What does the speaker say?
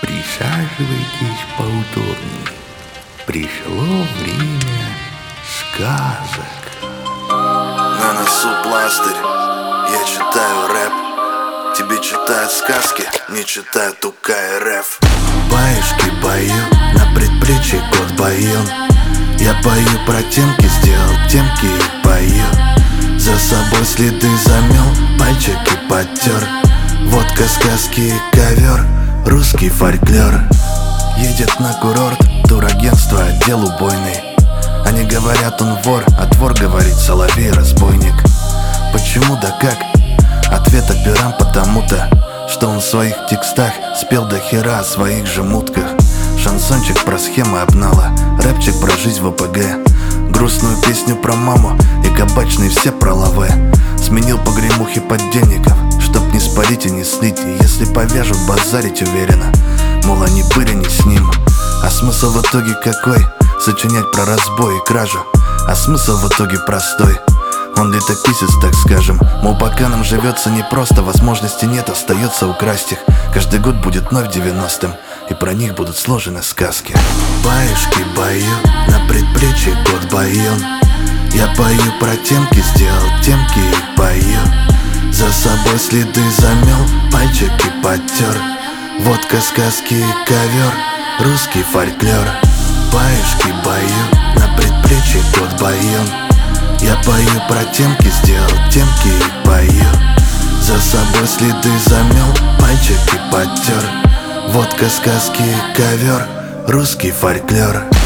Присаживайтесь поудобнее. Пришло время сказок. На носу пластырь, я читаю рэп. Тебе читают сказки, не читают УК РФ. Баюшки бою, на предплечье кот Байон. Я пою про темки, сделал темки и пою. За собой следы замел, пальчики подтер. Водка, сказки и ковер, русский фольклор. Едет на курорт, турагентство, отдел убойный. Они говорят, он вор, а двор говорит, соловей-разбойник. Почему да как? Ответ операм потому-то, что он в своих текстах спел до хера о своих же мутках. Шансончик про схемы обнала, рэпчик про жизнь в ОПГ. Грустную песню про маму и кабачные все про лаве. Сменил погремухи поддельников, чтоб не спалить и не слить. И если повяжут, базарить уверенно, мол, они были не с ним. А смысл в итоге какой? Сочинять про разбой и кражу. А смысл в итоге простой. Он летописец, так скажем. Мол, пока нам живется непросто, возможности нет, остается украсть их. Каждый год будет вновь 90-м, и про них будут сложены сказки. Баюшки бою, на предплечье кот Байон. Я пою про темки, сделал темки и пою. За собой следы замел, пальчики подтер. Водка, сказки и ковер, русский фольклор. Баюшки бою, на предплечье кот Байон. Я пою про темки, сделал темки и пою. За собой следы замел, пальчики подтер. Водка, сказки и ковер, русский фольклор.